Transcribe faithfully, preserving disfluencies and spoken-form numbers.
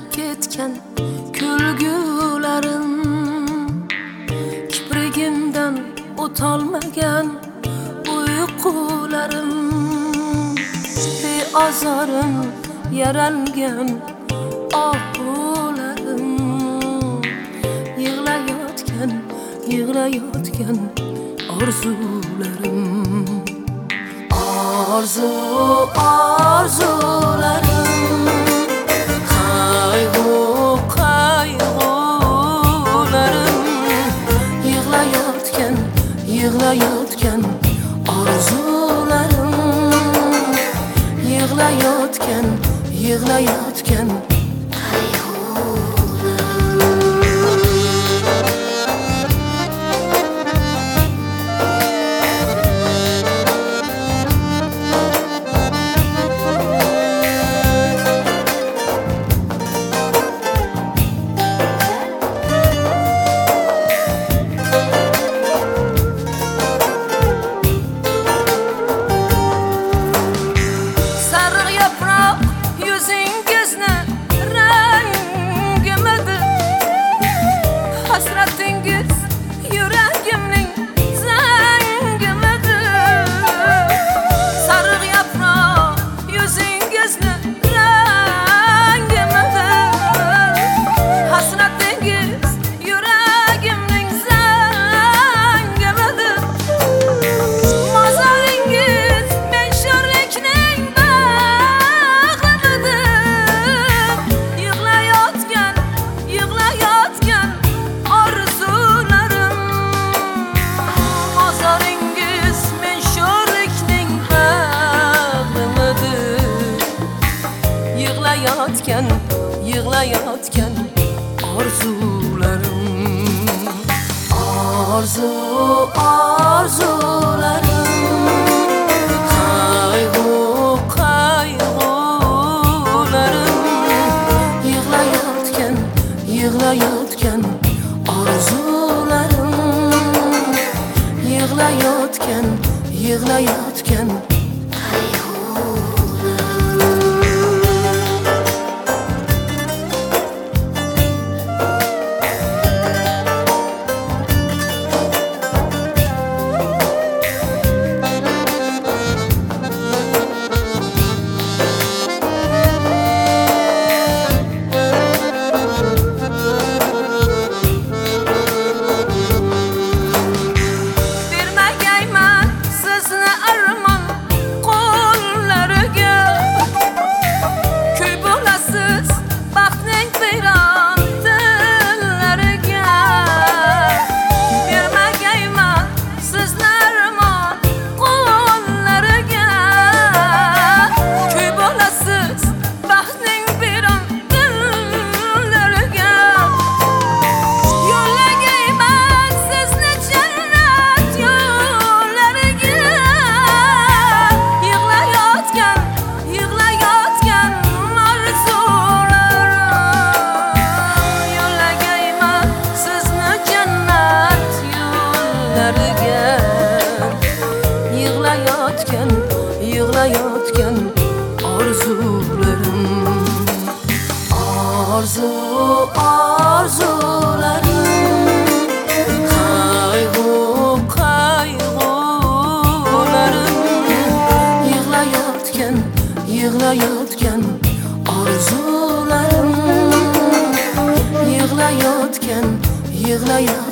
ketgan kulgularim, kiprigimdan o'tolmagan uyqularim, beozorim yaralgan ohularim, yig'layotgan yig'layotgan orzularim, orzu orzularim, qayg'u qayg'ularim, yig'layotgan yig'layotgan orzularim, yig'layotgan yig'layotgan hasratingiz yuragimning zangimidir. Sarık yaproq yüzingizni rangimidir. Hasratingiz yuragimning zangimidir. Mozoringiz men sho'rlikning bag'rimidir. Yig'layotgan yig'layotgan orzularim, mozoringiz men sho'rlikning bag'rimidir. Yig'layotgan yig'layotgan orzularim, orzu orzularim, qayg'u qayg'ularim, yig'layotgan yig'layotgan orzularim, yig'layotgan yig'layotgan yig'layotgan yig'layotgan orzularim, orzu orzularim, qayg'u qayg'ularim, yig'layotgan yig'layotgan orzularim, yig'layotgan yig'layotgan